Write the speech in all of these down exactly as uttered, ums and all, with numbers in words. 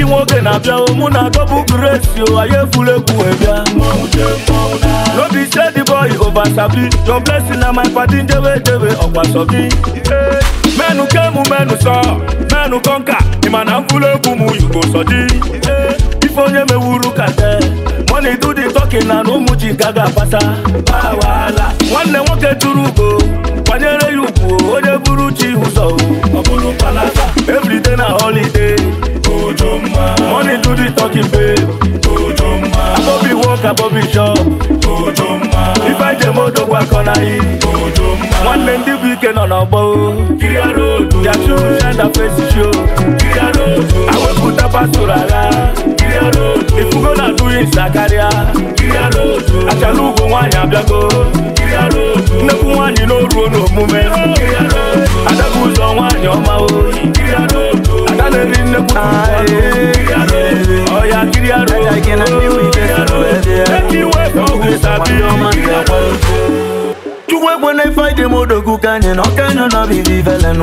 nwoke na-abịa mụ na double grace o aye fule ku ebia no be say the boy over sabi your blessing na my party dewe dewe okwa sobi menu kemu menu so menu konka imana fule ku mu you go sodi if onye me wuru kate money do the talking na no muji gaga pasa wala nwanne nwoke turugo kwanyere yuku onye buru chi uzo oburu palasa every day na holiday ojoma money do the talking babe ojoma abobi work abobi shop ojoma if I dey modo gwa kona yi ojoma nwanne ndi weekend no no bo kiri road ya chu send a face show kiri road awe puta pasurala kiri road if you gonna do it sakaria kiri road achalugo nwanya abiago kiri road neku nwanya no ruo no mume kiri road adabu zo nwanya oma o kiri road adane ri neku oh ya kiri road I can be with you take you away from this happy man you wait when I fight the modo ku kanye no kanye no be viveleno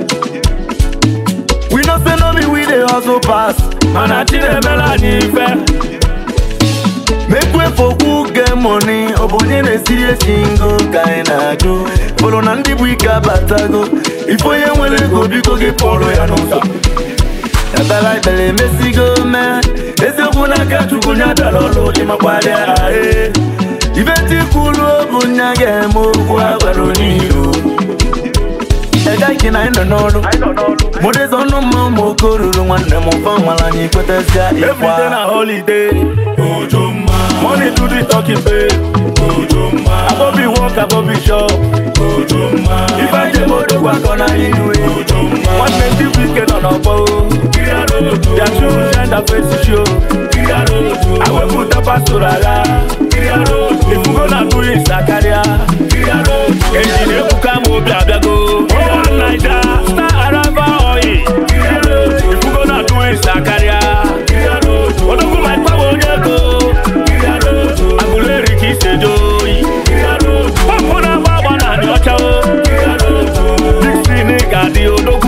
we no say no be we dey hustle pass man I chile bela ni fe make way for who get money obonye na serious singo kai na do follow na ndi buika batago ifo ye nwele go biko ge follow ya no sa ya bela bele mesigo me eziobu na ka chukunya dalolo di makwale ae Iventi kulu bunya gemo kwa baroniyo Ega kina ino nolo Mode zono mamo koruru Mwane mfa mwalani kwete zia ikwa Every day na holiday Ojoma Money to the talking pay Ojoma Abobi walk, abobi shop Ojoma Ifa jemo do kwa kona inwe Ojoma Mwane di weekend on a bow Kira road Ya churu jenda face show Kira road Awe puta pasurala Kira road if you gonna do it sakaria Kira road Engineer buka mo bia bia go Oh naija Star araba oyi Kira road if you gonna do it sakaria Kira road Odogu my power go Kira road Aguleri kisejo Kira road Papa na baba na nyocha Kira road Big Cine gadi odogu